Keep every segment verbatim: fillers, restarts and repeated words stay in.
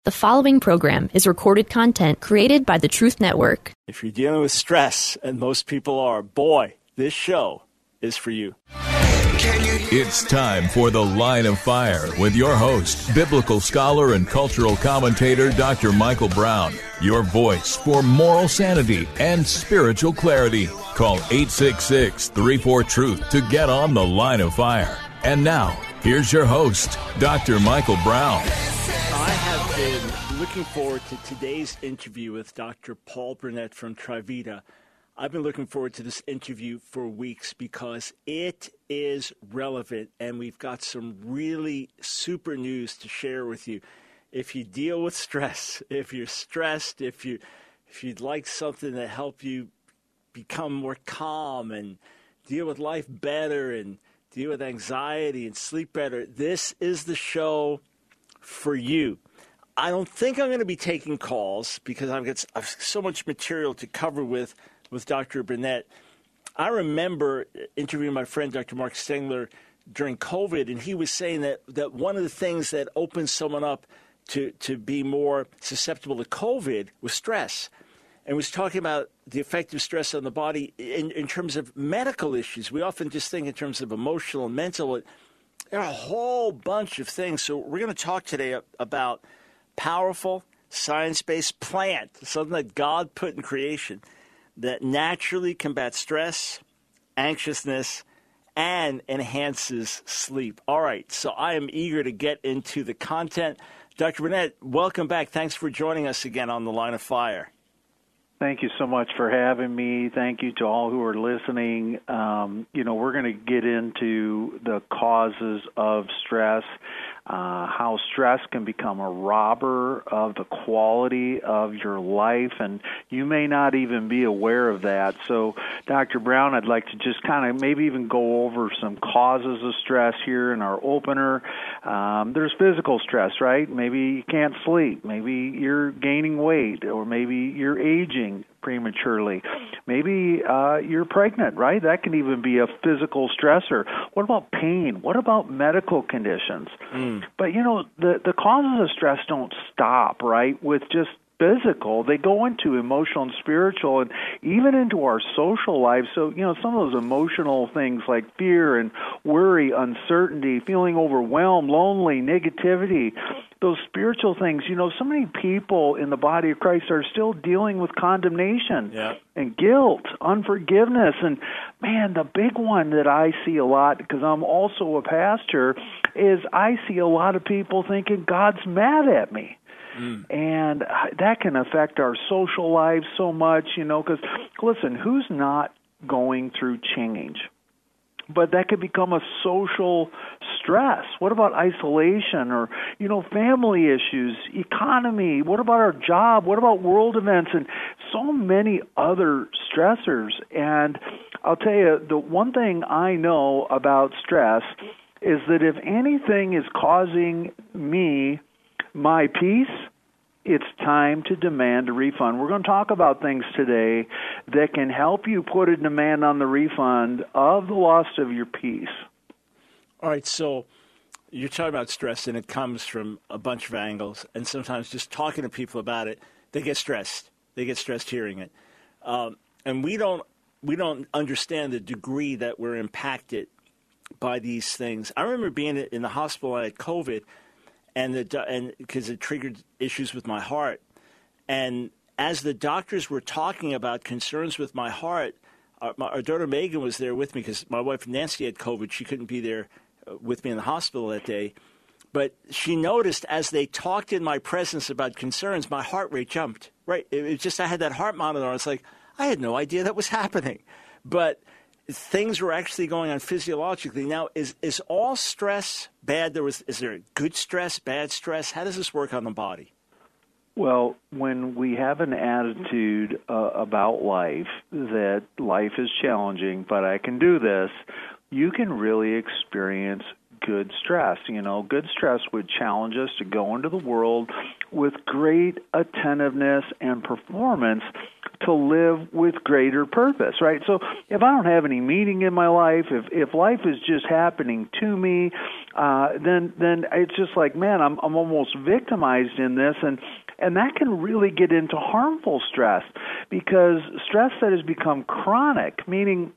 The following program is recorded content created by the Truth Network. If you're dealing with stress, and most people are, boy, this show is for you. It's time for The Line of Fire with your host, biblical scholar and cultural commentator, Doctor Michael Brown. Your voice for moral sanity and spiritual clarity. Call eight six six, three four, truth to get on The Line of Fire. And now, here's your host, Doctor Michael Brown. I have been looking forward to today's interview with Doctor Paul Burnett from Trivita. I've been looking forward to this interview for weeks because it is relevant, and we've got some really super news to share with you. If you deal with stress, if you're stressed, if you if you'd like something to help you become more calm and deal with life better and deal with anxiety and sleep better, this is the show for you. I don't think I'm going to be taking calls because I've got I've so much material to cover with, with Doctor Burnett. I remember interviewing my friend Doctor Mark Stengler during COVID, and he was saying that, that one of the things that opens someone up to, to be more susceptible to COVID was stress. And was talking about the effect of stress on the body in, in terms of medical issues. We often just think in terms of emotional and mental. There are a whole bunch of things. So we're going to talk today about powerful, science-based plant, something that God put in creation that naturally combats stress, anxiousness, and enhances sleep. All right, so I am eager to get into the content. Doctor Burnett, welcome back. Thanks for joining us again on The Line of Fire. Thank you so much for having me. Thank you to all who are listening. Um, you know, we're going to get into the causes of stress, uh, how stress can become a robber of the quality of your life, and you may not even be aware of that. So, Doctor Brown, I'd like to just kind of maybe even go over some causes of stress here in our opener. Um, there's physical stress, right? Maybe you can't sleep. Maybe you're gaining weight, or maybe you're aging prematurely. Maybe uh, you're pregnant, right? That can even be a physical stressor. What about pain? What about medical conditions? Mm. But, you know, the, the causes of stress don't stop, right, with just physical. They go into emotional and spiritual and even into our social lives. So, you know, some of those emotional things like fear and worry, uncertainty, feeling overwhelmed, lonely, negativity, those spiritual things. You know, so many people in the body of Christ are still dealing with condemnation yeah. and guilt, unforgiveness. And, man, the big one that I see a lot, because I'm also a pastor, is I see a lot of people thinking God's mad at me. Mm. And that can affect our social lives so much, you know, because, listen, who's not going through change? But that could become a social stress. What about isolation or, you know, family issues, economy? What about our job? What about world events? And so many other stressors. And I'll tell you, the one thing I know about stress is that if anything is causing me my peace, it's time to demand a refund. We're going to talk about things today that can help you put a demand on the refund of the loss of your peace. All right, so you're talking about stress, and it comes from a bunch of angles, and sometimes just talking to people about it, they get stressed. They get stressed hearing it. Um, and we don't we don't understand the degree that we're impacted by these things. I remember being in the hospital. I had COVID, and the and because it triggered issues with my heart. And as the doctors were talking about concerns with my heart, our, my, our daughter Megan was there with me because my wife Nancy had COVID. She couldn't be there with me in the hospital that day. But she noticed as they talked in my presence about concerns, my heart rate jumped. Right? It was just I had that heart monitor on. It's like, I had no idea that was happening. But things were actually going on physiologically. Now, is is all stress bad? There was is there good stress, bad stress? How does this work on the body? Well, when we have an attitude uh, about life that life is challenging, but I can do this, you can really experience good stress. You know, good stress would challenge us to go into the world with great attentiveness and performance to live with greater purpose, right? So if I don't have any meaning in my life, if if life is just happening to me, uh, then then it's just like, man, I'm I'm almost victimized in this, and and that can really get into harmful stress, because stress that has become chronic, meaning,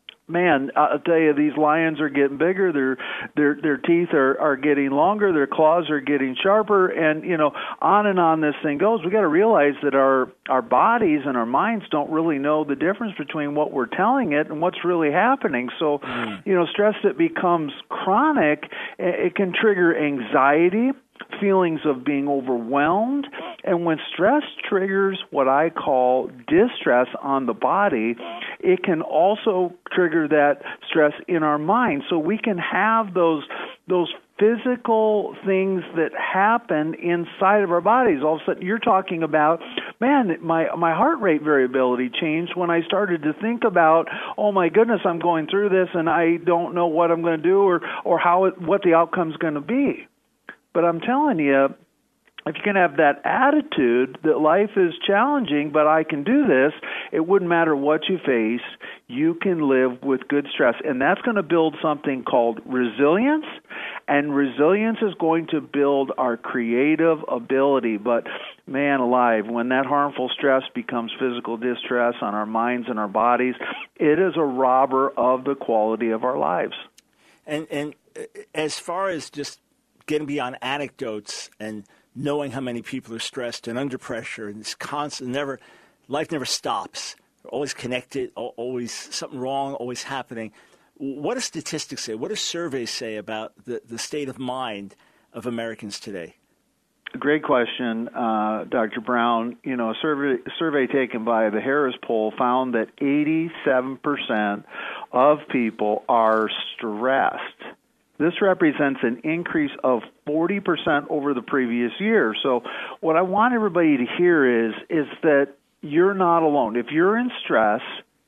man, I'll tell you, these lions are getting bigger. Their their their teeth are, are getting longer. Their claws are getting sharper, and you know, on and on this thing goes. We got to realize that our our bodies and our minds don't really know the difference between what we're telling it and what's really happening. So, mm. you know, stress that becomes chronic, it can trigger anxiety, feelings of being overwhelmed, and when stress triggers what I call distress on the body, it can also trigger that stress in our mind. So we can have those those physical things that happen inside of our bodies. All of a sudden you're talking about, man, my my heart rate variability changed when I started to think about, oh my goodness, I'm going through this and I don't know what I'm going to do or or how it, what the outcome's going to be. But I'm telling you, if you can have that attitude that life is challenging, but I can do this, it wouldn't matter what you face, you can live with good stress. And that's going to build something called resilience, and resilience is going to build our creative ability. But man alive, when that harmful stress becomes physical distress on our minds and our bodies, it is a robber of the quality of our lives. And, and as far as just getting beyond anecdotes and knowing how many people are stressed and under pressure, and it's constant, never, life never stops. We're always connected, always something wrong, always happening. What do statistics say? What do surveys say about the, the state of mind of Americans today? Great question, uh, Doctor Brown. You know, a survey, a survey taken by the Harris Poll found that eighty-seven percent of people are stressed. This represents an increase of forty percent over the previous year. So what I want everybody to hear is, is that you're not alone. If you're in stress,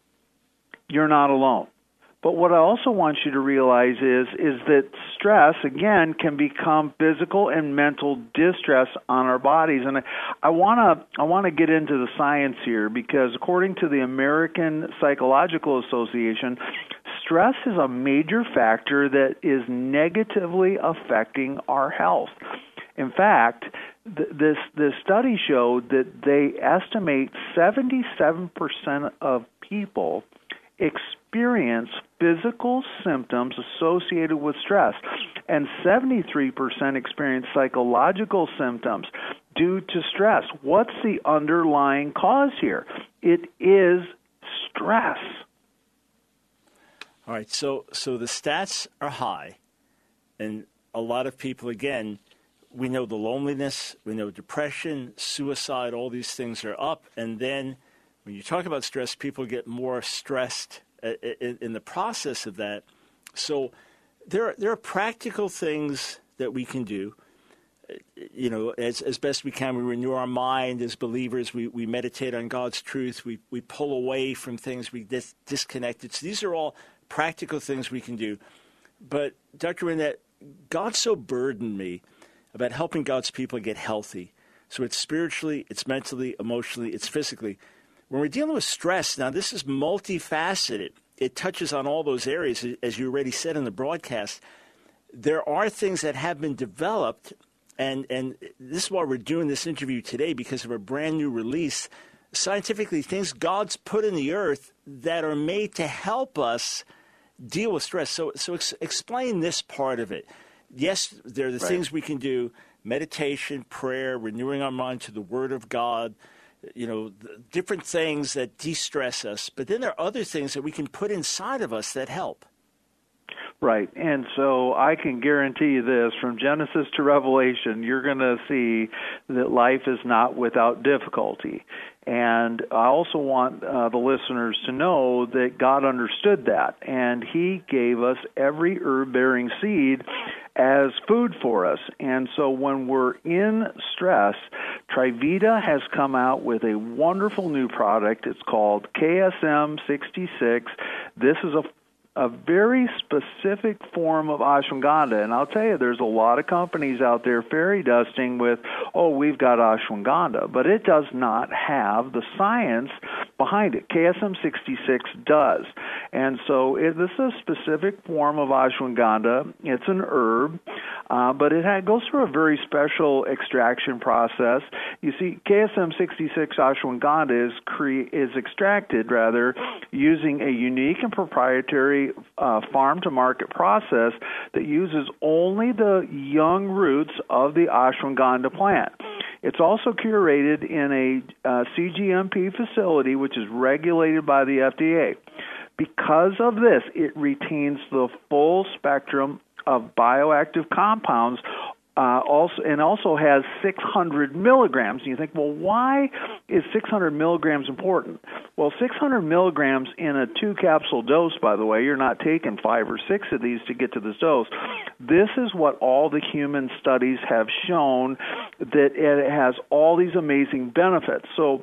you're not alone. But what I also want you to realize is, is that stress, again, can become physical and mental distress on our bodies. And I, I want to I want to get into the science here, because according to the American Psychological Association, stress is a major factor that is negatively affecting our health. In fact, th- this this study showed that they estimate seventy-seven percent of people experience physical symptoms associated with stress, and seventy-three percent experience psychological symptoms due to stress. What's the underlying cause here? It is stress. All right, so so the stats are high, and a lot of people, again, we know the loneliness, we know depression, suicide, all these things are up, and then when you talk about stress, people get more stressed in, in the process of that. So there are, there are practical things that we can do. You know, as as best we can, we renew our mind as believers. We we meditate on God's truth. We we pull away from things we dis- disconnected. So these are all practical things we can do. But Doctor Burnett, God so burdened me about helping God's people get healthy. So it's spiritually, it's mentally, emotionally, it's physically. When we're dealing with stress, now this is multifaceted. It touches on all those areas, as you already said in the broadcast. There are things that have been developed, and, and this is why we're doing this interview today, because of a brand new release, scientifically, things God's put in the earth that are made to help us deal with stress. So so ex- explain this part of it. Yes, there are the right. things we can do, meditation, prayer, renewing our mind to the Word of God, you know, different things that de-stress us. But then there are other things that we can put inside of us that help. Right. And so I can guarantee you this, from Genesis to Revelation, you're going to see that life is not without difficulty. And I also want uh, the listeners to know that God understood that, and He gave us every herb-bearing seed as food for us. And so when we're in stress, Trivita has come out with a wonderful new product. It's called K S M sixty-six. This is a a very specific form of ashwagandha. And I'll tell you, there's a lot of companies out there fairy dusting with, oh, we've got ashwagandha, but it does not have the science behind it. K S M sixty-six does. And so it, this is a specific form of ashwagandha. It's an herb, uh, but it ha- goes through a very special extraction process. You see, K S M sixty-six ashwagandha is, cre- is extracted, rather, using a unique and proprietary uh, farm-to-market process that uses only the young roots of the ashwagandha plant. It's also curated in a uh, C G M P facility, which is regulated by the F D A. Because of this, it retains the full spectrum of bioactive compounds, uh, also and also has six hundred milligrams. And you think, well, why is six hundred milligrams important? Well, six hundred milligrams in a two-capsule dose, by the way, you're not taking five or six of these to get to this dose. This is what all the human studies have shown, that it has all these amazing benefits. So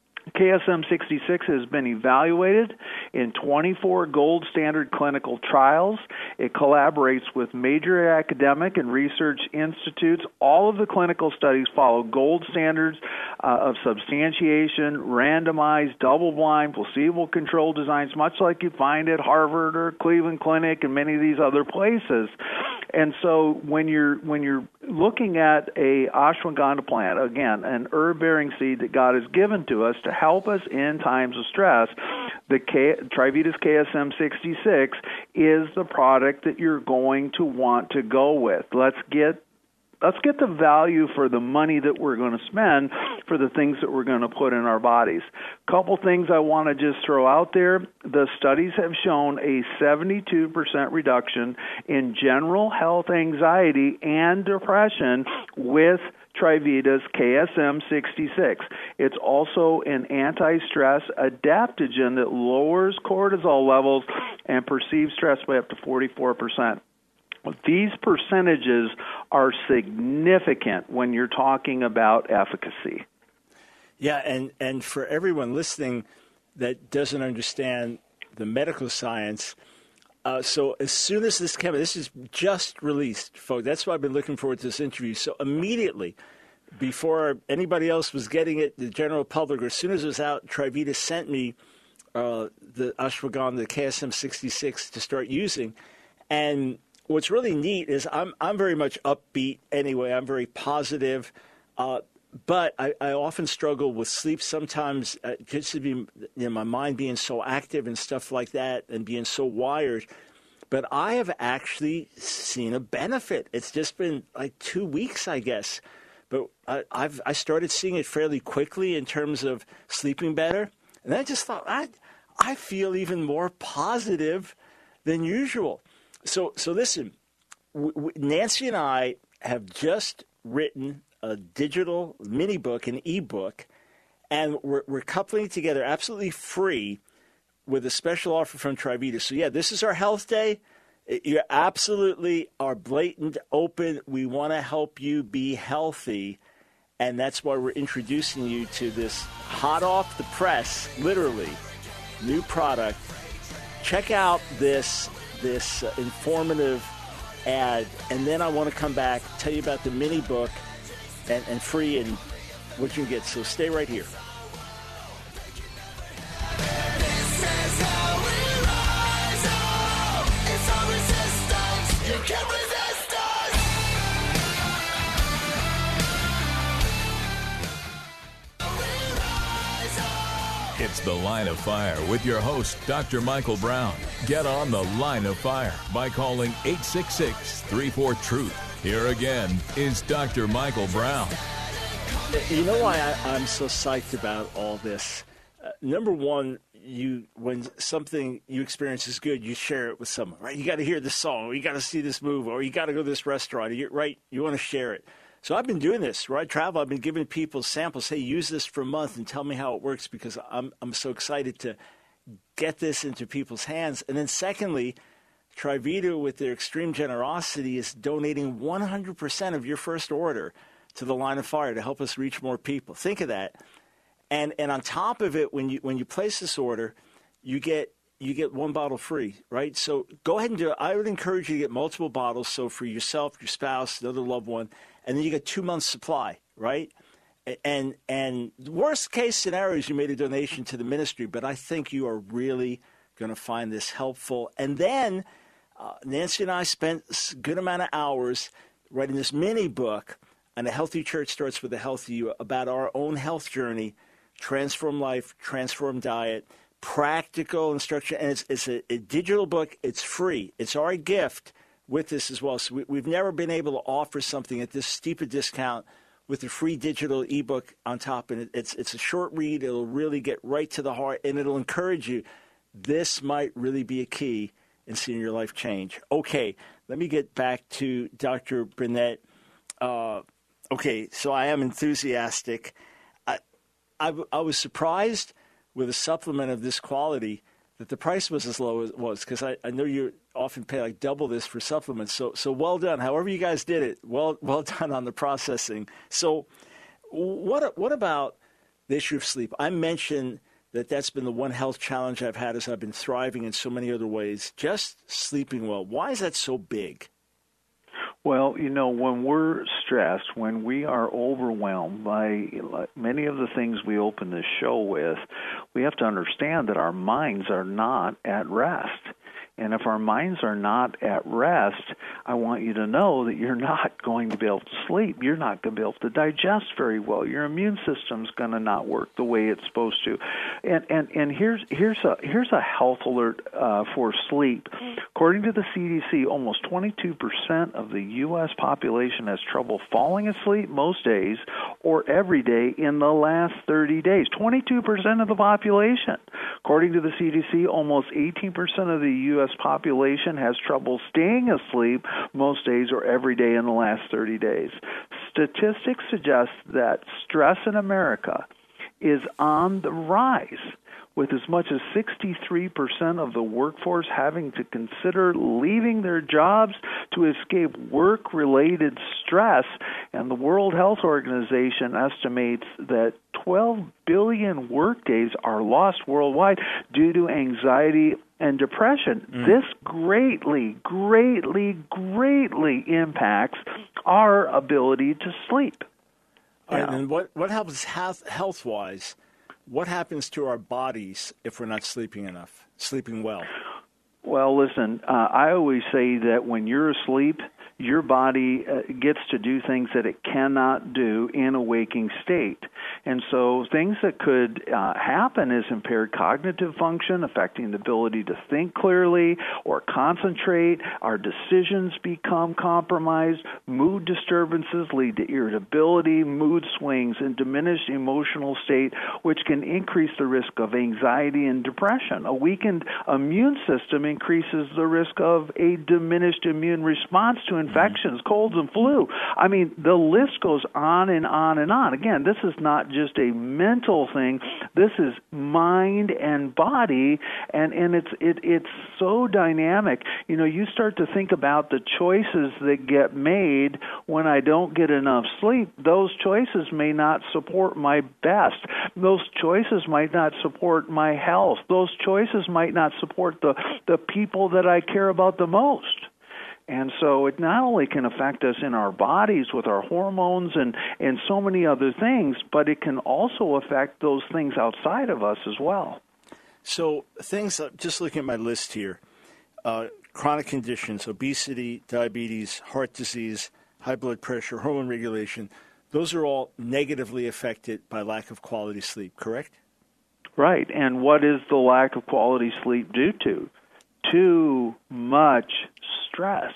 K S M sixty-six has been evaluated in twenty-four gold standard clinical trials. It collaborates with major academic and research institutes. All of the clinical studies follow gold standards uh, of substantiation, randomized, double-blind, placebo-controlled designs, much like you find at Harvard or Cleveland Clinic and many of these other places. And so when you're when you're looking at a ashwagandha plant, again, an herb-bearing seed that God has given to us to help us in times of stress, the K, Trivita's K S M sixty-six is the product that you're going to want to go with. Let's get Let's get the value for the money that we're going to spend for the things that we're going to put in our bodies. Couple things I want to just throw out there. The studies have shown a seventy-two percent reduction in general health anxiety and depression with Trivita's K S M sixty-six. It's also an anti-stress adaptogen that lowers cortisol levels and perceives stress by up to forty-four percent. These percentages are significant when you're talking about efficacy. Yeah, and, and for everyone listening that doesn't understand the medical science, uh, so as soon as this came, this is just released, folks. That's why I've been looking forward to this interview. So immediately, before anybody else was getting it, the general public, or as soon as it was out, Trivita sent me uh, the ashwagandha, the K S M sixty-six, to start using. And what's really neat is I'm I'm very much upbeat anyway. I'm very positive, uh, but I, I often struggle with sleep sometimes, uh, just to be, you know, my mind being so active and stuff like that, and being so wired. But I have actually seen a benefit. It's just been like two weeks, I guess. But I, I've I started seeing it fairly quickly in terms of sleeping better, and I just thought I I feel even more positive than usual. So, so listen, w- w- Nancy and I have just written a digital mini book, an ebook, and we're, we're coupling it together absolutely free with a special offer from Trivita. So, yeah, this is our health day. You're absolutely our blatant open. We want to help you be healthy, and that's why we're introducing you to this hot off the press, literally, new product. Check out this. this uh, informative ad, and then I want to come back, tell you about the mini book and, and free and what you can get. So stay right here. This is how we rise up. It's our resistance. You can't resist us. We rise up. It's The Line of Fire with your host, Doctor Michael Brown. Get on The Line of Fire by calling eight six six, three four, truth. Here again is Doctor Michael Brown. You know why I, I'm so psyched about all this? Uh, number one, you when something you experience is good, you share it with someone, right? You got to hear this song, or you got to see this movie, or you got to go to this restaurant, you, right? You want to share it. So I've been doing this, right? Travel, I've been giving people samples. Hey, use this for a month and tell me how it works, because I'm I'm so excited to get this into people's hands. And then secondly, Trivita, with their extreme generosity, is donating one hundred percent of your first order to the Line of Fire to help us reach more people. Think of that. And and on top of it, when you when you place this order, you get you get one bottle free, right? So go ahead and do it. I would encourage you to get multiple bottles. So for yourself, your spouse, another loved one, and then you get two months supply, right? And and the worst case scenario is you made a donation to the ministry, but I think you are really going to find this helpful. And then uh, Nancy and I spent a good amount of hours writing this mini book on A Healthy Church Starts with a Healthy You about our own health journey, transform life, transform diet, practical instruction. And it's, it's a, a digital book. It's free. It's our gift with this as well. So we, we've never been able to offer something at this steep a discount with a free digital ebook on top. And it, it's it's a short read. It'll really get right to the heart, and it'll encourage you. This might really be a key in seeing your life change. Okay, let me get back to Doctor Burnett. Uh, okay, so I am enthusiastic. I, I, I was surprised with a supplement of this quality that the price was as low as it was, because I, I know you often pay like double this for supplements. So so well done. However you guys did it, well well done on the processing. So what what about the issue of sleep? I mentioned that that's been the one health challenge I've had as I've been thriving in so many other ways. Just sleeping well. Why is that so big? Well, you know, when we're stressed, when we are overwhelmed by many of the things we open this show with, we have to understand that our minds are not at rest. And if our minds are not at rest, I want you to know that you're not going to be able to sleep. You're not going to be able to digest very well. Your immune system's going to not work the way it's supposed to. And and, and here's here's a here's a health alert uh, for sleep. According to the C D C, almost twenty-two percent of the U S population has trouble falling asleep most days or every day in the last thirty days. twenty-two percent of the population. According to the C D C, almost eighteen percent of the U S population has trouble staying asleep most days or every day in the last thirty days. Statistics suggest that stress in America is on the rise, with as much as sixty-three percent of the workforce having to consider leaving their jobs to escape work-related stress. And the World Health Organization estimates that twelve billion workdays are lost worldwide due to anxiety and depression. Mm. This greatly, greatly, greatly impacts our ability to sleep. All right, and what, what happens health, health-wise? What happens to our bodies if we're not sleeping enough, sleeping well? Well, listen, uh, I always say that when you're asleep, your body uh, gets to do things that it cannot do in a waking state. And so things that could uh, happen is impaired cognitive function, affecting the ability to think clearly or concentrate. Our decisions become compromised. Mood disturbances lead to irritability, mood swings, and diminished emotional state, which can increase the risk of anxiety and depression. A weakened immune system increases the risk of a diminished immune response to infections, colds, and flu. I mean, the list goes on and on and on. Again, this is not just a mental thing. This is mind and body, and, and it's it, it's so dynamic. You know, you start to think about the choices that get made when I don't get enough sleep. Those choices may not support my best. Those choices might not support my health. Those choices might not support the, the people that I care about the most. And so it not only can affect us in our bodies with our hormones and, and so many other things, but it can also affect those things outside of us as well. So things, just looking at my list here, uh, chronic conditions, obesity, diabetes, heart disease, high blood pressure, hormone regulation, those are all negatively affected by lack of quality sleep, correct? Right. And what is the lack of quality sleep due to? Too much stress.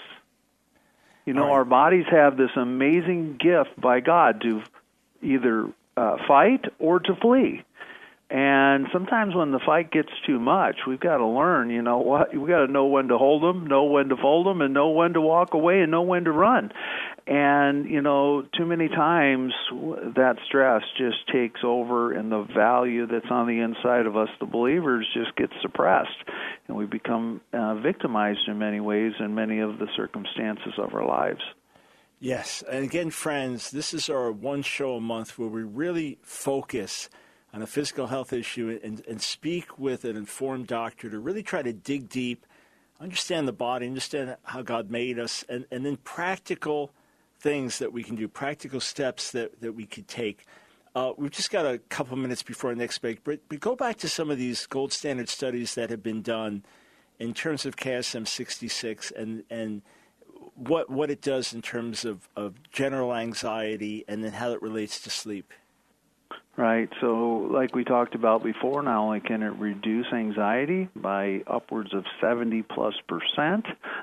You know, right. Our bodies have this amazing gift by God to either uh, fight or to flee. And sometimes when the fight gets too much, we've got to learn, you know, what we've got to know when to hold them, know when to fold them, and know when to walk away and know when to run. And, you know, too many times that stress just takes over, and the value that's on the inside of us, the believers, just gets suppressed. And we become uh, victimized in many ways in many of the circumstances of our lives. Yes. And again, friends, this is our one show a month where we really focus on a physical health issue and, and speak with an informed doctor to really try to dig deep, understand the body, understand how God made us, and, and then practical things that we can do, practical steps that, that we could take. Uh, we've just got a couple minutes before our next break, but, but go back to some of these gold standard studies that have been done in terms of K S M sixty-six and, and what what it does in terms of, of general anxiety and then how it relates to sleep. Right. So like we talked about before, not only can it reduce anxiety by upwards of seventy plus percent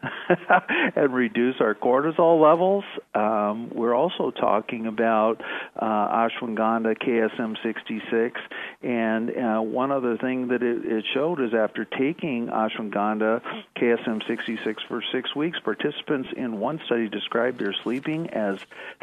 and reduce our cortisol levels, um, we're also talking about uh, ashwagandha K S M sixty-six. And uh, one other thing that it, it showed is after taking ashwagandha K S M sixty-six for six weeks, participants in one study described their sleeping as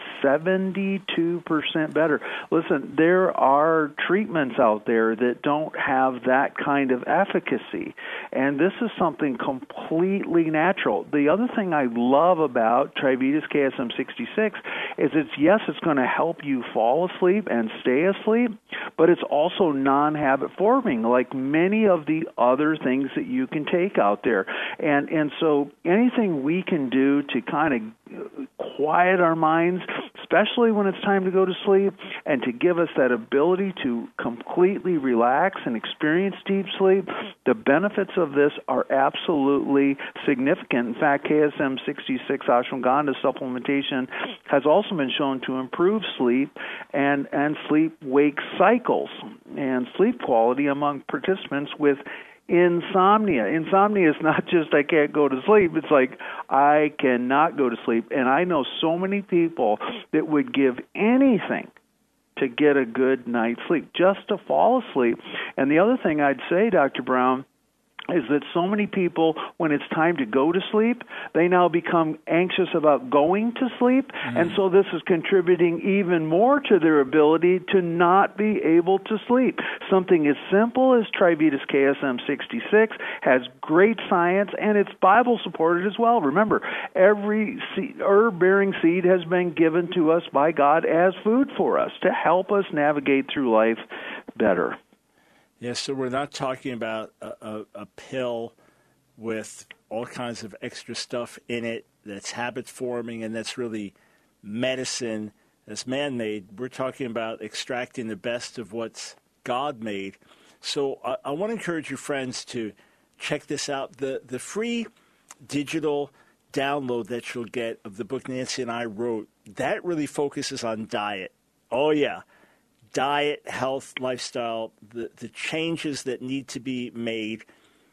seventy-two percent better. Listen, there are treatments out there that don't have that kind of efficacy, and this is something completely natural. The other thing I love about Trivita's K S M sixty-six is it's, yes, it's going to help you fall asleep and stay asleep, but it's also non-habit forming, like many of the other things that you can take out there. And and so anything we can do to kind of quiet our minds, especially when it's time to go to sleep, and to give us that ability to completely relax and experience deep sleep, the benefits of this are absolutely significant. In fact, K S M sixty-six ashwagandha supplementation has also been shown to improve sleep and, and sleep-wake cycles and sleep quality among participants with insomnia. Insomnia is not just I can't go to sleep. It's like I cannot go to sleep. And I know so many people that would give anything to get a good night's sleep, just to fall asleep. And the other thing I'd say, Doctor Brown, is that so many people, when it's time to go to sleep, they now become anxious about going to sleep, mm. and so this is contributing even more to their ability to not be able to sleep. Something as simple as Trivita's K S M sixty-six has great science, and it's Bible-supported as well. Remember, every seed, herb-bearing seed has been given to us by God as food for us to help us navigate through life better. Yes, so we're not talking about a, a, a pill with all kinds of extra stuff in it that's habit-forming and that's really medicine that's man-made. We're talking about extracting the best of what's God-made. So I, I want to encourage your friends to check this out. The, the free digital download that you'll get of the book Nancy and I wrote, that really focuses on diet. Oh, yeah. Diet, health, lifestyle, the, the changes that need to be made.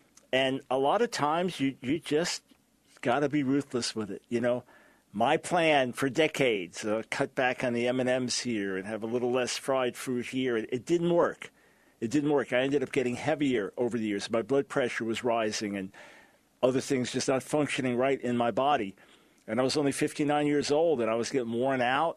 And a lot of times you, you just got to be ruthless with it. You know, my plan for decades, uh, cut back on the M and M's here and have a little less fried food here. It, it didn't work. It didn't work. I ended up getting heavier over the years. My blood pressure was rising and other things just not functioning right in my body. And I was only fifty-nine years old, and I was getting worn out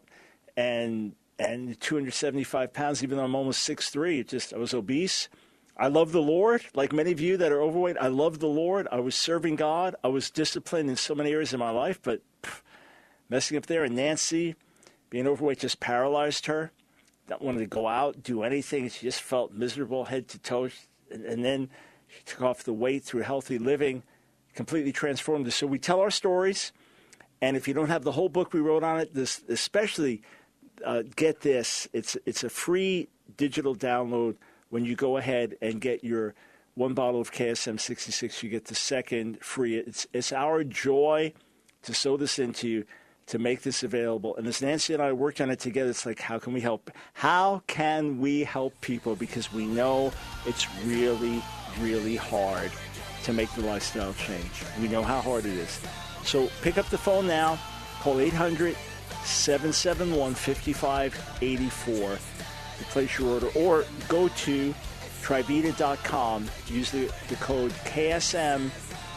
and and two hundred seventy-five pounds, even though I'm almost six three. It just, I was obese. I love the Lord. Like many of you that are overweight, I love the Lord. I was serving God. I was disciplined in so many areas of my life, but pff, messing up there. And Nancy, being overweight, just paralyzed her. Not wanting to go out, do anything. She just felt miserable head to toe. And, and then she took off the weight through healthy living, completely transformed her. So we tell our stories. And if you don't have the whole book we wrote on it, this especially... Uh, get this, it's it's a free digital download. When you go ahead and get your one bottle of K S M sixty-six, you get the second free. It's it's our joy to sow this into you, to make this available. And as Nancy and I worked on it together, it's like, how can we help? How can we help people? Because we know it's really, really hard to make the lifestyle change. We know how hard it is. So pick up the phone now, call eight hundred, seven seven one, five five eight four to place your order, or go to Trivita dot com, use the, the code K S M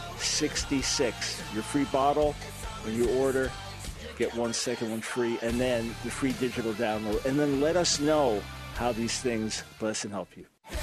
sixty-six. Your free bottle, when you order, get one second one free, and then the free digital download. And then let us know how these things bless and help you.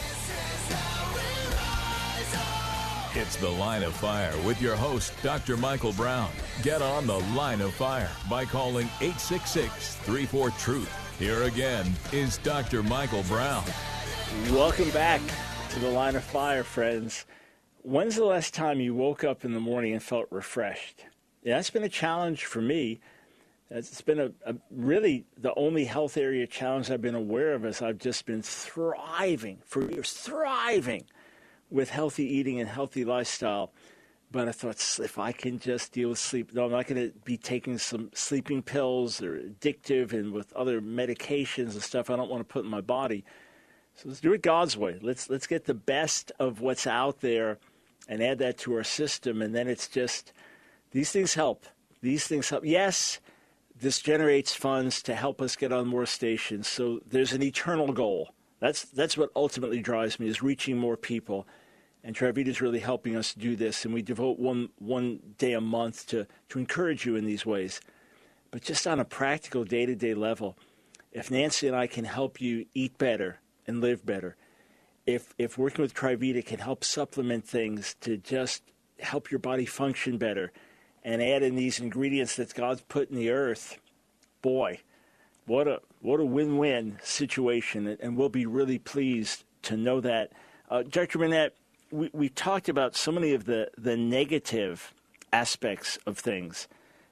It's The Line of Fire with your host, Doctor Michael Brown. Get on The Line of Fire by calling eight six six, three four, TRUTH. Here again is Doctor Michael Brown. Welcome back to the Line of Fire, friends. When's the last time you woke up in the morning and felt refreshed? Yeah, that's been a challenge for me. It's been a, a really the only health area challenge I've been aware of as I've just been thriving for years, thriving with healthy eating and healthy lifestyle. But I thought, if I can just deal with sleep, no, I'm not going to be taking some sleeping pills that are addictive and with other medications and stuff I don't want to put in my body. So let's do it God's way. Let's let's get the best of what's out there and add that to our system. And then it's just, these things help. These things help. Yes, this generates funds to help us get on more stations. So there's an eternal goal. That's that's what ultimately drives me, is reaching more people. And Trivita is really helping us do this. And we devote one one day a month to, to encourage you in these ways. But just on a practical day-to-day level, if Nancy and I can help you eat better and live better, if if working with Trivita can help supplement things to just help your body function better and add in these ingredients that God's put in the earth, boy, what a what a win-win situation. And we'll be really pleased to know that. Uh, Doctor Burnett, we, we talked about so many of the, the negative aspects of things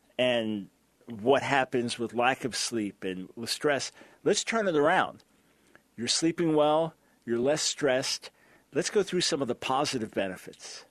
and what happens with lack of sleep and with stress. Let's turn it around. You're sleeping well. You're less stressed. Let's go through some of the positive benefits.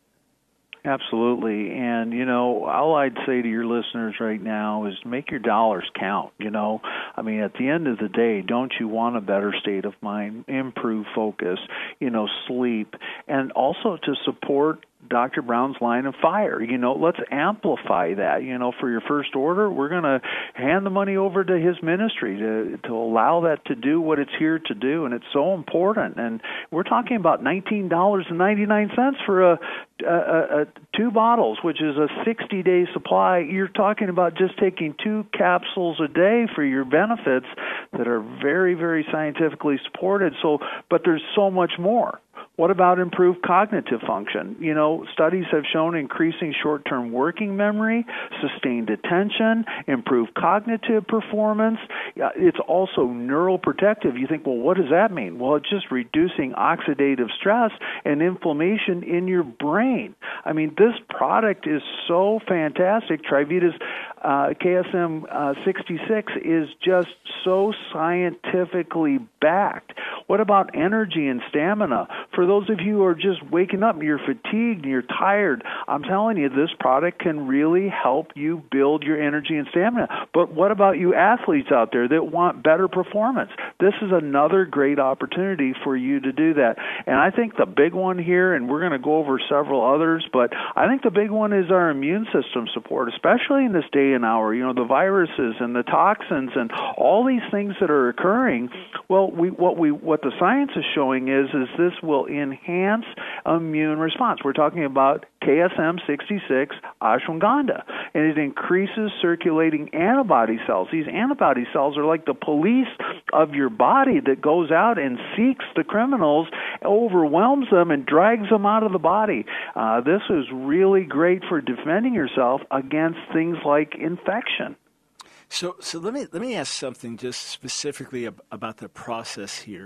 Absolutely. And, you know, all I'd say to your listeners right now is make your dollars count, you know. I mean, at the end of the day, don't you want a better state of mind, improve focus, you know, sleep, and also to support Doctor Brown's Line of Fire. You know, let's amplify that. You know, for your first order, we're going to hand the money over to his ministry to to allow that to do what it's here to do, and it's so important. And we're talking about nineteen dollars and ninety-nine cents for a, a, a two bottles, which is a sixty-day supply. You're talking about just taking two capsules a day for your benefits that are very, very scientifically supported. So, but there's so much more. What about improved cognitive function? You know, studies have shown increasing short-term working memory, sustained attention, improved cognitive performance. It's also neuroprotective. You think, well, what does that mean? Well, it's just reducing oxidative stress and inflammation in your brain. I mean, this product is so fantastic. Trivita's uh, K S M uh, sixty-six is just so scientifically backed. What about energy and stamina? For those of you who are just waking up and you're fatigued and you're tired, I'm telling you, this product can really help you build your energy and stamina. But what about you athletes out there that want better performance? This is another great opportunity for you to do that. And I think the big one here, and we're going to go over several others, but I think the big one is our immune system support, especially in this day and hour. You know, the viruses and the toxins and all these things that are occurring. Well, we what we what the science is showing is is this will enhance immune response. We're talking about K S M sixty-six ashwagandha, and it increases circulating antibody cells. These antibody cells are like the police of your body that goes out and seeks the criminals, overwhelms them, and drags them out of the body. Uh, this is really great for defending yourself against things like infection. So, so let me let me ask something just specifically ab- about the process here.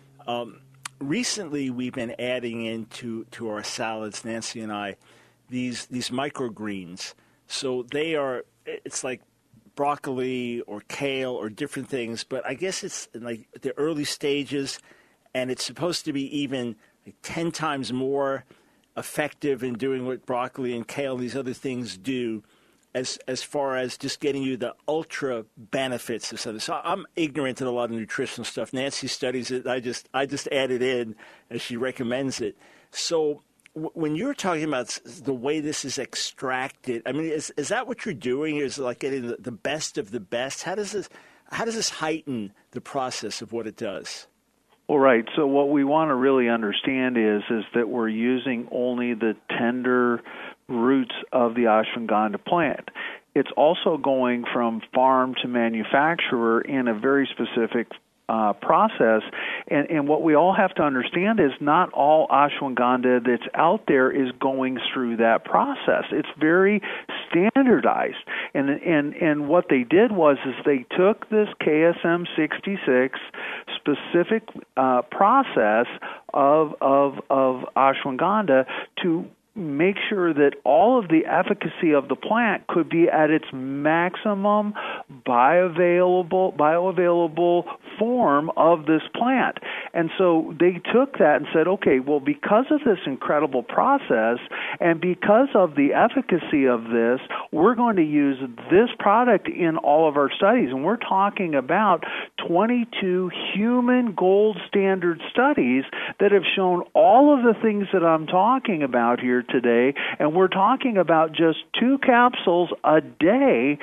Um, recently, we've been adding into to our salads, Nancy and I, these these microgreens. So they are, it's like broccoli or kale or different things, but I guess it's in like the early stages, and it's supposed to be even like ten times more effective in doing what broccoli and kale and these other things do, as as far as just getting you the ultra benefits of something. So I'm ignorant to a lot of nutritional stuff. Nancy studies it. I just I just add it in as she recommends it. So w- when you're talking about the way this is extracted, I mean, is is that what you're doing? Is it like getting the, the best of the best? How does this how does this heighten the process of what it does? Well, right. So what we want to really understand is is that we're using only the tender roots of the ashwagandha plant. It's also going from farm to manufacturer in a very specific uh, process. And, and what we all have to understand is not all ashwagandha that's out there is going through that process. It's very standardized. And and and what they did was is they took this K S M sixty-six specific uh, process of of of ashwagandha to make sure that all of the efficacy of the plant could be at its maximum bioavailable bioavailable form of this plant. And so they took that and said, okay, well, because of this incredible process and because of the efficacy of this, we're going to use this product in all of our studies. And we're talking about twenty-two human gold standard studies that have shown all of the things that I'm talking about here today, and we're talking about just two capsules a day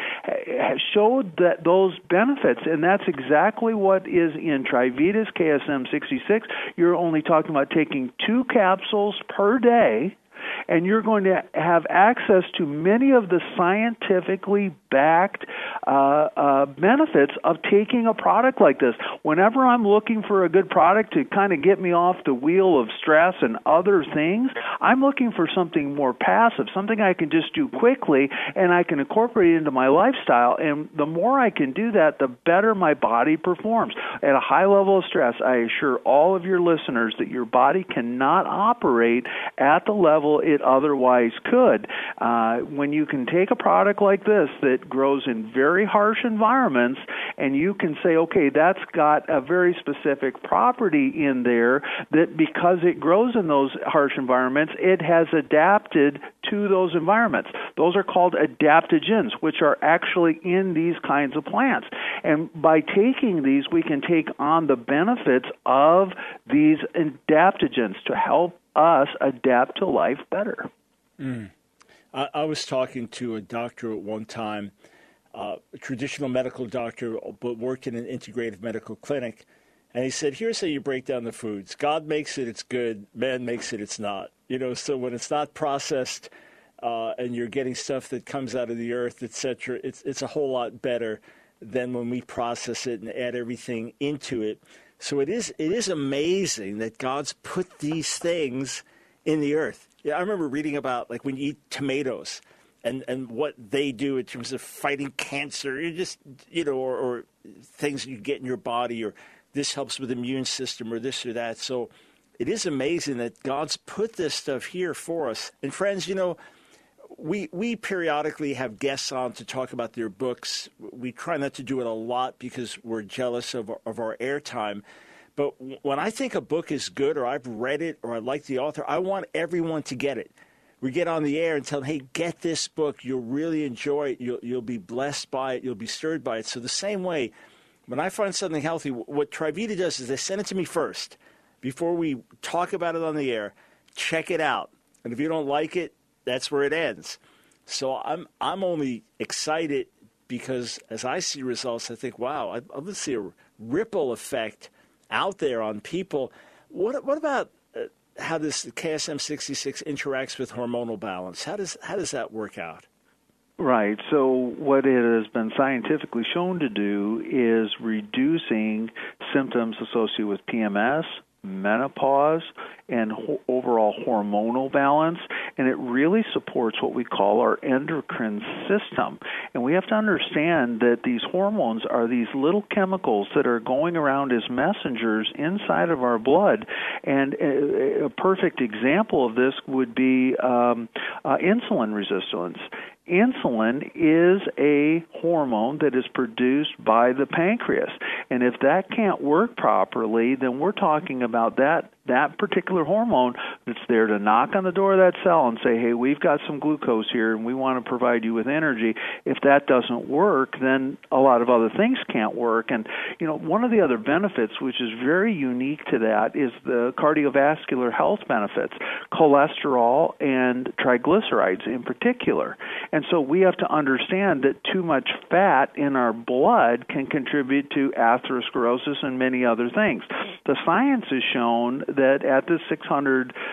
showed that those benefits, and that's exactly what is in Trivita's K S M sixty-six. You're only talking about taking two capsules per day, and you're going to have access to many of the scientifically backed uh, uh, benefits of taking a product like this. Whenever I'm looking for a good product to kind of get me off the wheel of stress and other things, I'm looking for something more passive, something I can just do quickly and I can incorporate it into my lifestyle. And the more I can do that, the better my body performs. At a high level of stress, I assure all of your listeners that your body cannot operate at the level it otherwise could. Uh, when you can take a product like this that grows in very harsh environments and you can say, okay, that's got a very specific property in there that because it grows in those harsh environments, it has adapted to those environments. Those are called adaptogens, which are actually in these kinds of plants. And by taking these, we can take on the benefits of these adaptogens to help us adapt to life better. Mm. I, I was talking to a doctor at one time, uh, a traditional medical doctor, but worked in an integrative medical clinic. And he said, here's how you break down the foods. God makes it, it's good. Man makes it, it's not. You know, so when it's not processed uh, and you're getting stuff that comes out of the earth, et cetera, it's, it's a whole lot better than when we process it and add everything into it. So it is it is amazing that God's put these things in the earth. Yeah, I remember reading about, like, when you eat tomatoes and, and what they do in terms of fighting cancer, you just, you know, or, or things you get in your body, or this helps with the immune system, or this or that. So it is amazing that God's put this stuff here for us. And friends, you know, we we periodically have guests on to talk about their books. We try not to do it a lot because we're jealous of our, of our airtime. But when I think a book is good, or I've read it, or I like the author, I want everyone to get it. We get on the air and tell them, hey, get this book. You'll really enjoy it. You'll, you'll be blessed by it. You'll be stirred by it. So the same way, when I find something healthy, what Trivita does is they send it to me first. Before we talk about it on the air, check it out. And if you don't like it, that's where it ends. So I'm I'm only excited because as I see results, I think, wow, I'd love to see a ripple effect out there on people. What what about uh, how this K S M sixty-six interacts with hormonal balance? How does how does that work out? Right. So what it has been scientifically shown to do is reducing symptoms associated with P M S, menopause, and ho- overall hormonal balance, and it really supports what we call our endocrine system. And we have to understand that these hormones are these little chemicals that are going around as messengers inside of our blood. And a, a perfect example of this would be um, uh, insulin resistance. Insulin is a hormone that is produced by the pancreas. And if that can't work properly, then we're talking about that that particular hormone that's there to knock on the door of that cell and say, hey, we've got some glucose here and we want to provide you with energy. If that doesn't work, then a lot of other things can't work. And, you know, one of the other benefits, which is very unique to that, is the cardiovascular health benefits, cholesterol and triglycerides in particular. And so we have to understand that too much fat in our blood can contribute to atherosclerosis and many other things. The science has shown that at the six hundred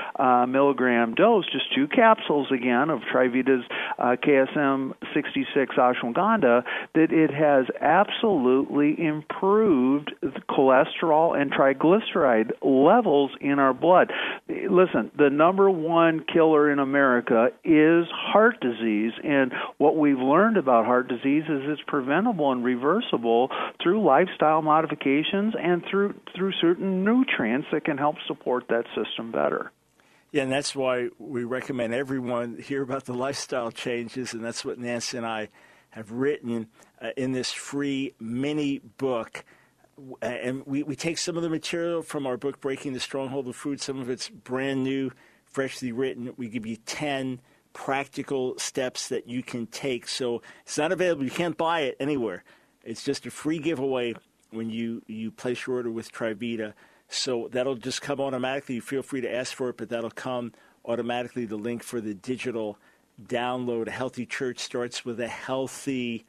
uh, milligram dose, just two capsules again of Trivita's uh, K S M sixty-six ashwagandha, that it has absolutely improved the cholesterol and triglyceride levels in our blood. Listen, the number one killer in America is heart disease, and what we've learned about heart disease is it's preventable and reversible through lifestyle modifications and through through certain nutrients that can help support that system better. Yeah, and that's why we recommend everyone hear about the lifestyle changes, and that's what Nancy and I have written uh, in this free mini book. And we, we take some of the material from our book, Breaking the Stronghold of Food. Some of it's brand new, freshly written. We give you ten practical steps that you can take. So it's not available. You can't buy it anywhere. It's just a free giveaway when you, you place your order with Trivita. So that'll just come automatically. Feel free to ask for it, but that'll come automatically. The link for the digital download. A Healthy Church starts with a healthy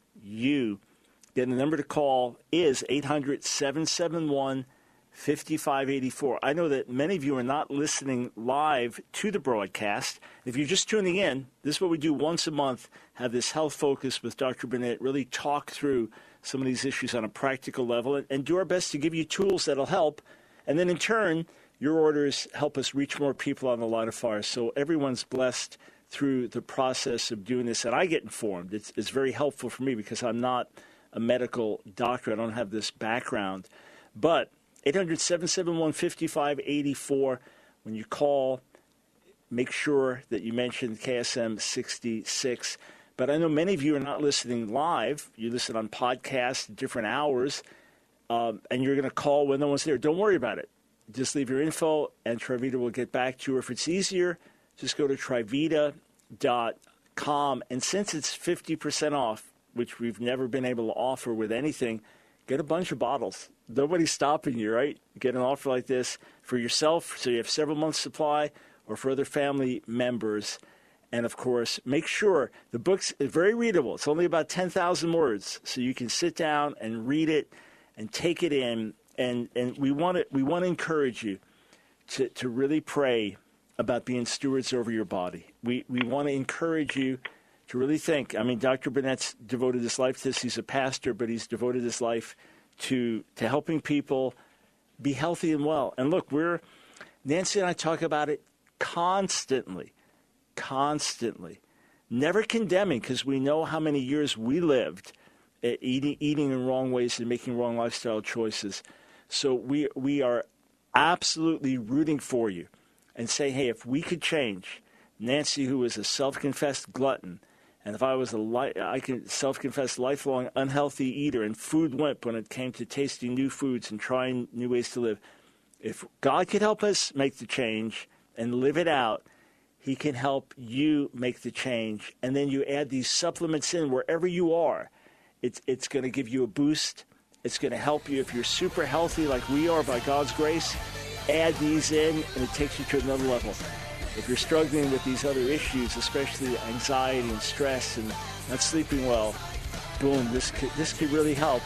you. Then the number to call is eight hundred, seven seven one, five five eight four. I know that many of you are not listening live to the broadcast. If you're just tuning in, this is what we do once a month, have this health focus with Doctor Burnett, really talk through some of these issues on a practical level and, and do our best to give you tools that'll help. And then in turn, your orders help us reach more people on the line of fire. So everyone's blessed through the process of doing this. And I get informed. It's, it's very helpful for me because I'm not a medical doctor. I don't have this background. But eight hundred, seven seven one, five five eight four, when you call, make sure that you mention K S M sixty-six. But I know many of you are not listening live. You listen on podcasts, different hours, um, and you're going to call when no one's there. Don't worry about it. Just leave your info, and Trivita will get back to you. Or if it's easier, just go to trivita dot com. And since it's fifty percent off, which we've never been able to offer with anything, get a bunch of bottles. Nobody's stopping you, right? Get an offer like this for yourself so you have several months' supply, or for other family members. And, of course, make sure the book's very readable. It's only about ten thousand words, so you can sit down and read it and take it in. And, and we want to we want to encourage you to, to really pray about being stewards over your body. We, we want to encourage you to really think. I mean, Doctor Burnett's devoted his life to this. He's a pastor, but he's devoted his life to to helping people be healthy and well. And look, we're Nancy and I talk about it constantly, constantly. Never condemning, because we know how many years we lived uh, eating eating in wrong ways and making wrong lifestyle choices. So we we are absolutely rooting for you and say, hey, if we could change, Nancy, who is a self-confessed glutton, and if I was a li- I can self-confess lifelong unhealthy eater and food wimp when it came to tasting new foods and trying new ways to live, if God could help us make the change and live it out, he can help you make the change. And then you add these supplements in wherever you are. It's, it's going to give you a boost. It's going to help you. If you're super healthy like we are by God's grace, add these in and it takes you to another level. If you're struggling with these other issues, especially anxiety and stress and not sleeping well, boom, this could, this could really help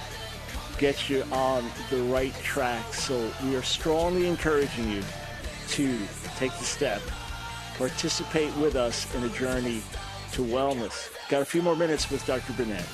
get you on the right track. So we are strongly encouraging you to take the step, participate with us in a journey to wellness. Got a few more minutes with Doctor Burnett.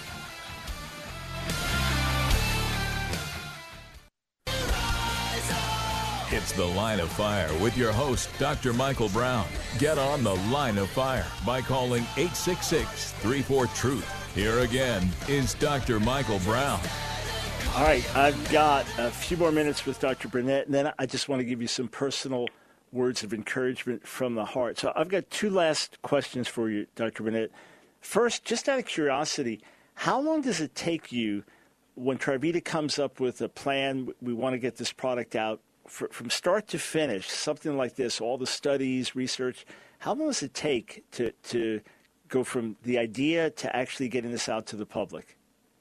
It's The Line of Fire with your host, Doctor Michael Brown. Get on The Line of Fire by calling eight six six, three four, truth. Here again is Doctor Michael Brown. All right, I've got a few more minutes with Doctor Burnett, and then I just want to give you some personal words of encouragement from the heart. So I've got two last questions for you, Doctor Burnett. First, just out of curiosity, how long does it take you when Trivita comes up with a plan, we want to get this product out, for, from start to finish, something like this, all the studies, research, how long does it take to, to go from the idea to actually getting this out to the public?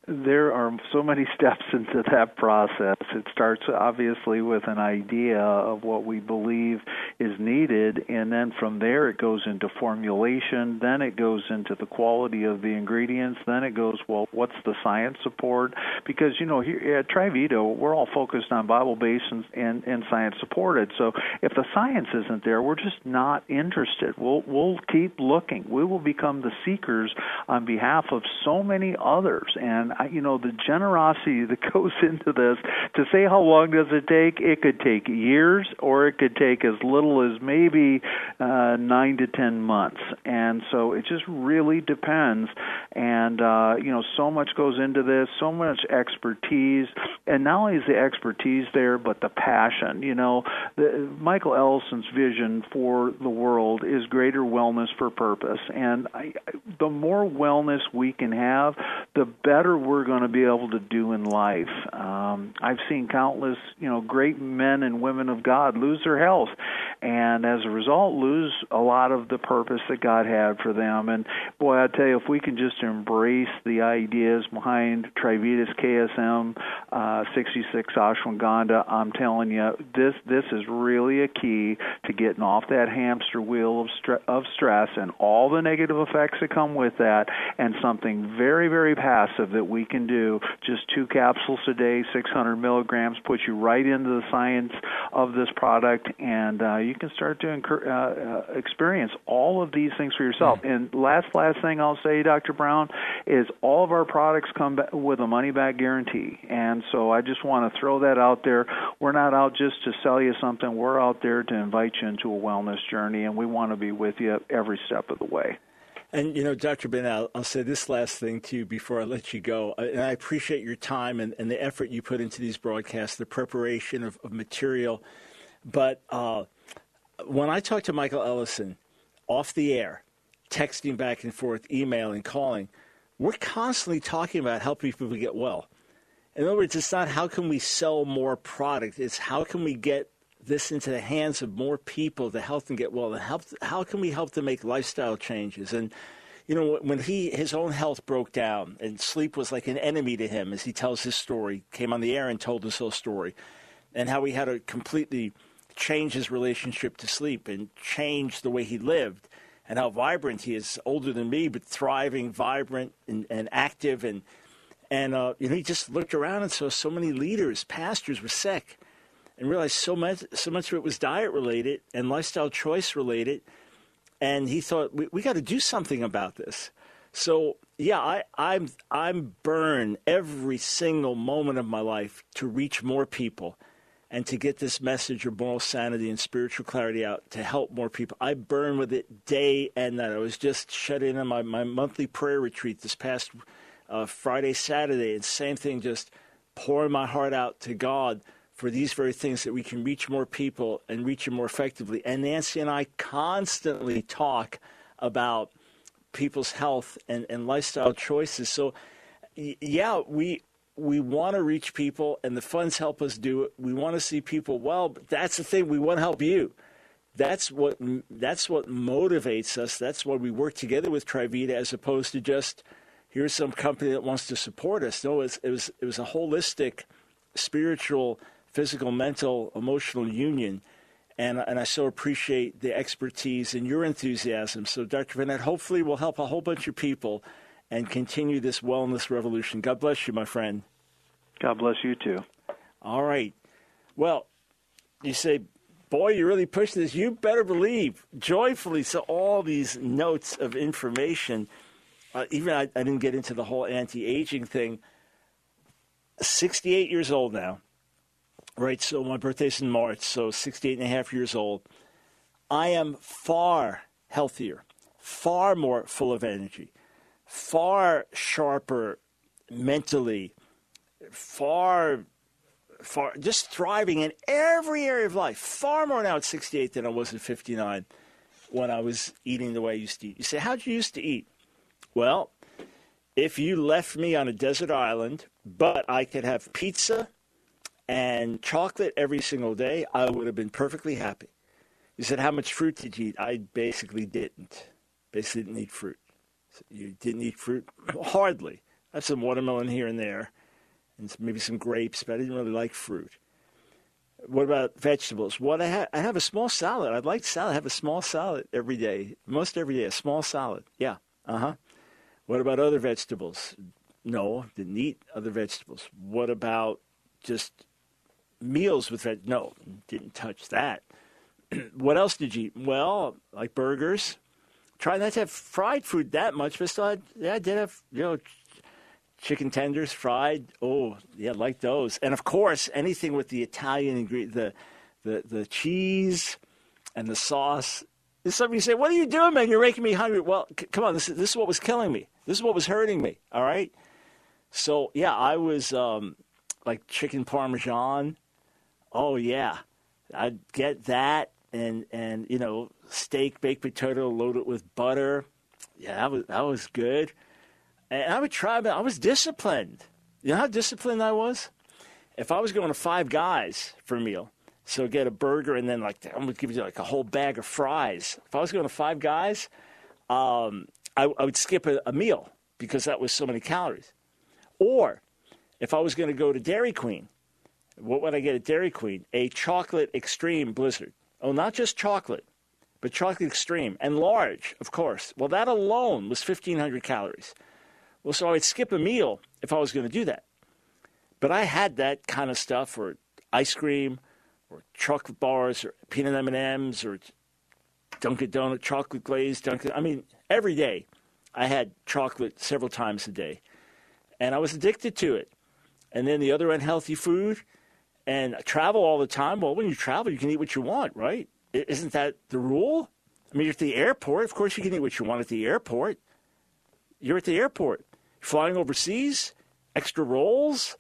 there are so many steps into that process. It starts obviously with an idea of what we believe is needed, and then from there it goes into formulation, then it goes into the quality of the ingredients, then it goes, well, what's the science support? Because, you know, here at TriVita, we're all focused on Bible-based and, and, and science-supported. So if the science isn't there, we're just not interested. We'll, we'll keep looking. We will become the seekers on behalf of so many others. And, you know, the generosity that goes into this, to say how long does it take, it could take years or it could take as little as maybe uh, nine to ten months. And so it just really depends. And, uh, you know, so much goes into this, so much expertise. And not only is the expertise there, but the passion. You know, the, Michael Ellison's vision for the world is greater wellness for purpose. And I, the more wellness we can have, the better we're going to be able to do in life. Um, I've seen countless, you know, great men and women of God lose their health, and as a result, lose a lot of the purpose that God had for them. And boy, I tell you, if we can just embrace the ideas behind TriVita's K S M uh, sixty-six ashwagandha, I'm telling you, this this is really a key to getting off that hamster wheel of, stre- of stress and all the negative effects that come with that, and something very, very passive that we can do. Just two capsules a day, six hundred milligrams, put you right into the science of this product, and uh, you can start to incur, uh, uh, experience all of these things for yourself. Mm-hmm. And last, last thing I'll say, Doctor Brown, is all of our products come back with a money-back guarantee. And so I just want to throw that out there. We're not out just to sell you something. We're out there to invite you into a wellness journey, and we want to be with you every step of the way. And, you know, Doctor Bennett, I'll, I'll say this last thing to you before I let you go. And I appreciate your time and, and the effort you put into these broadcasts, the preparation of, of material. But uh, when I talk to Michael Ellison off the air, texting back and forth, emailing, calling, we're constantly talking about helping people get well. In other words, it's not how can we sell more product. It's how can we get this into the hands of more people to help them get well, and help, how can we help them make lifestyle changes? And, you know, when he his own health broke down and sleep was like an enemy to him, as he tells his story, came on the air and told his whole story, and how he had to completely change his relationship to sleep and change the way he lived, and how vibrant he is, older than me, but thriving, vibrant, and, and active. And, and uh, you know, he just looked around and saw so many leaders, pastors were sick, and realized so much, so much of it was diet-related and lifestyle choice-related. And he thought, we, we got to do something about this. So, yeah, I, I'm, I'm burned every single moment of my life to reach more people and to get this message of moral sanity and spiritual clarity out to help more people. I burn with it day and night. I was just shut in on my, my monthly prayer retreat this past uh, Friday, Saturday, and same thing, just pouring my heart out to God for these very things, that we can reach more people and reach them more effectively. And Nancy and I constantly talk about people's health and, and lifestyle choices. So, yeah, we we want to reach people, and the funds help us do it. We want to see people well, but that's the thing. We want to help you. That's what that's what motivates us. That's why we work together with TriVita, as opposed to just, here's some company that wants to support us. No, it's, it was it was a holistic, spiritual, physical, mental, emotional union, and and I so appreciate the expertise and your enthusiasm. So, Doctor Bennett, hopefully we'll help a whole bunch of people and continue this wellness revolution. God bless you, my friend. God bless you, too. All right. Well, you say, boy, you really pushed this. You better believe, joyfully, so all these notes of information, uh, even I, I didn't get into the whole anti-aging thing. sixty-eight years old now. Right, so my birthday's in March, so sixty-eight and a half years old. I am far healthier, far more full of energy, far sharper mentally, far, far, just thriving in every area of life, far more now at sixty-eight than I was at fifty-nine when I was eating the way I used to eat. You say, how'd you used to eat? Well, if you left me on a desert island, but I could have pizza and chocolate every single day, I would have been perfectly happy. You said, how much fruit did you eat? I basically didn't. Basically didn't eat fruit. So you didn't eat fruit? Hardly. I have some watermelon here and there, and maybe some grapes, but I didn't really like fruit. What about vegetables? What I have, I have a small salad. I'd like salad. I have a small salad every day, most every day, a small salad. Yeah, uh-huh. What about other vegetables? No, didn't eat other vegetables. What about just meals with veg? No, didn't touch that. What else did you eat? Well, like burgers. Try not to have fried food that much, but still, had, yeah, I did have, you know, chicken tenders, fried. Oh, yeah, like those. And, of course, anything with the Italian ingredient, the, the, the cheese and the sauce. There's something you say, what are you doing, man? You're making me hungry. Well, c- come on, this is, this is what was killing me. This is what was hurting me, all right? So, yeah, I was um, like chicken Parmesan. Oh, yeah. I'd get that and, and, you know, steak, baked potato, loaded with butter. Yeah, that was, that was good. And I would try, but I was disciplined. You know how disciplined I was? If I was going to Five Guys for a meal, so get a burger and then like I'm going to give you like a whole bag of fries. If I was going to Five Guys, um, I, I would skip a, a meal because that was so many calories. Or if I was going to go to Dairy Queen, what would I get at Dairy Queen? A chocolate extreme blizzard. Oh, not just chocolate, but chocolate extreme and large, of course. Well, that alone was fifteen hundred calories. Well, so I would skip a meal if I was going to do that. But I had that kind of stuff, or ice cream, or chocolate bars, or peanut M and M's, or Dunkin' Donut chocolate glazed Dunkin'. I mean, every day I had chocolate several times a day. And I was addicted to it. And then the other unhealthy food, and travel all the time. Well, when you travel, you can eat what you want, right? Isn't that the rule? I mean, you're at the airport. Of course you can eat what you want at the airport. You're at the airport. Flying overseas, extra rolls,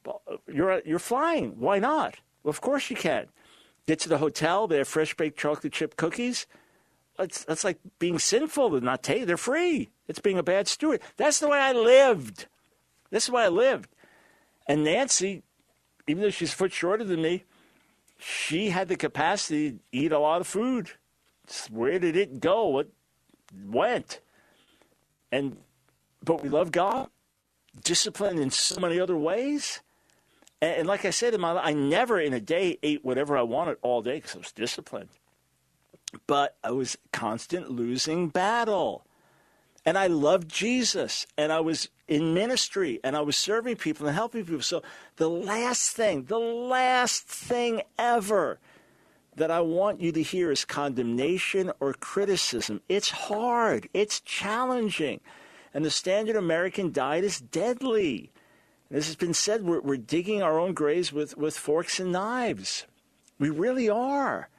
you're you're flying. Why not? Well, of course you can. Get to the hotel, they have fresh baked chocolate chip cookies. That's, that's like being sinful to not take. They're free. It's being a bad steward. That's the way I lived. That's the way I lived. And Nancy, even though she's a foot shorter than me, she had the capacity to eat a lot of food. Where did it go? It went. And But we love God, disciplined in so many other ways. And, and like I said, in my life, I never in a day ate whatever I wanted all day because I was disciplined. But I was constant losing battle. And I loved Jesus. And I was in ministry. And I was serving people and helping people. So the last thing, the last thing ever that I want you to hear is condemnation or criticism. It's hard. It's challenging. And the standard American diet is deadly. This has been said, we're, we're digging our own graves with, with forks and knives. We really are.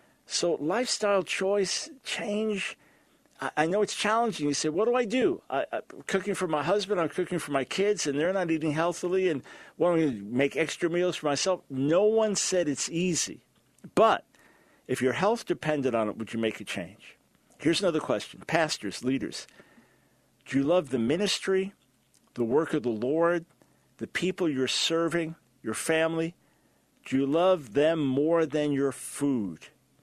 So lifestyle choice, change, I, I know it's challenging. You say, what do I do? I, I'm cooking for my husband, I'm cooking for my kids, and they're not eating healthily, and want to make extra meals for myself. No one said it's easy. But if your health depended on it, would you make a change? Here's another question. Pastors, leaders, do you love the ministry, the work of the Lord, the people you're serving, your family? Do you love them more than your food?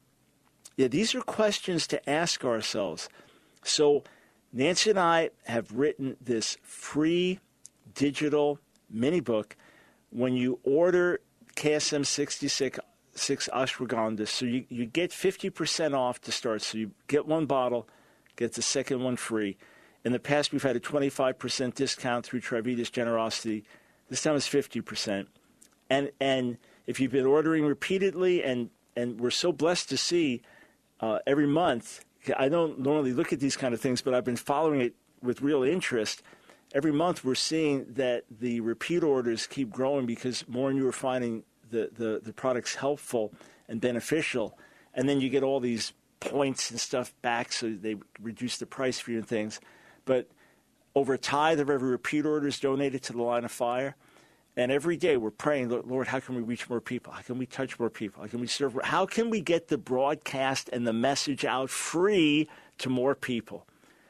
Yeah, these are questions to ask ourselves. So Nancy and I have written this free digital mini book. When you order K S M sixty-six ashwagandha, so you, you get fifty percent off to start. So you get one bottle, get the second one free. In the past, we've had a twenty-five percent discount through Trivita's generosity. This time it's fifty percent. And and if you've been ordering repeatedly, and, and we're so blessed to see uh, every month, I don't normally look at these kind of things, but I've been following it with real interest. Every month we're seeing that the repeat orders keep growing because more and you are finding the, the, the products helpful and beneficial. And then you get all these points and stuff back, so they reduce the price for you and things. But over a tithe of every repeat order is donated to the Line of Fire. And every day we're praying, Lord, how can we reach more people? How can we touch more people? How can we serve? How can we get the broadcast and the message out free to more people?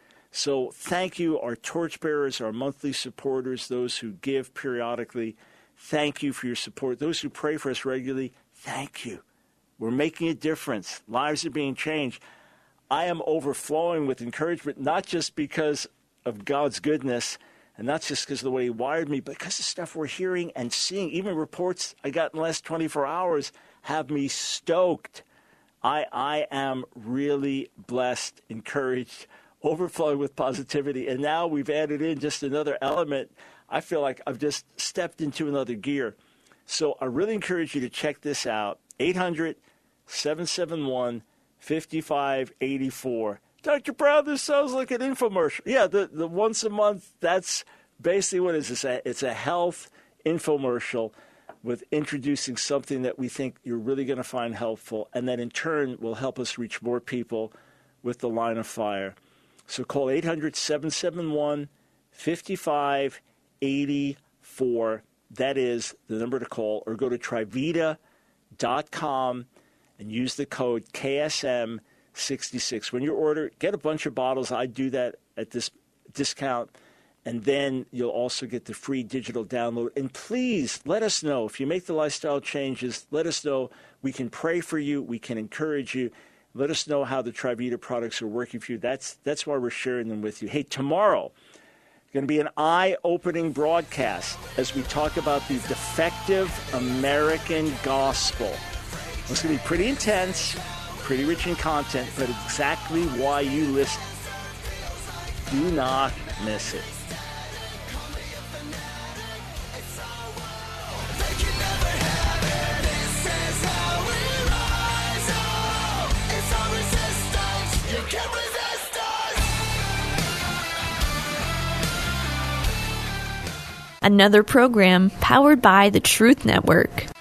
So thank you, our torchbearers, our monthly supporters, those who give periodically. Thank you for your support. Those who pray for us regularly, thank you. We're making a difference. Lives are being changed. I am overflowing with encouragement, not just because of God's goodness, And not just because of the way he wired me, but because of stuff we're hearing and seeing. Even reports I got in the last twenty-four hours have me stoked. I I am really blessed, encouraged, overflowing with positivity. And now we've added in just another element. I feel like I've just stepped into another gear. So I really encourage you to check this out. eight hundred, seven seven one, five five eight four. Doctor Brown, this sounds like an infomercial. Yeah, the, the once a month, that's basically what it is. It's a, it's a health infomercial with introducing something that we think you're really going to find helpful, and that in turn will help us reach more people with the Line of Fire. So call eight hundred, seven seven one, five five eight four. That is the number to call, or go to Trivita dot com and use the code K S M sixty-six. When you order, get a bunch of bottles. I do that at this discount. And then you'll also get the free digital download. And please let us know if you make the lifestyle changes. Let us know. We can pray for you. We can encourage you. Let us know how the Trivita products are working for you. That's that's why we're sharing them with you. Hey, tomorrow, going to be an eye-opening broadcast as we talk about the defective American gospel. It's going to be pretty intense, pretty rich in content, but exactly why you listen. Do not miss it. Another program powered by the Truth Network.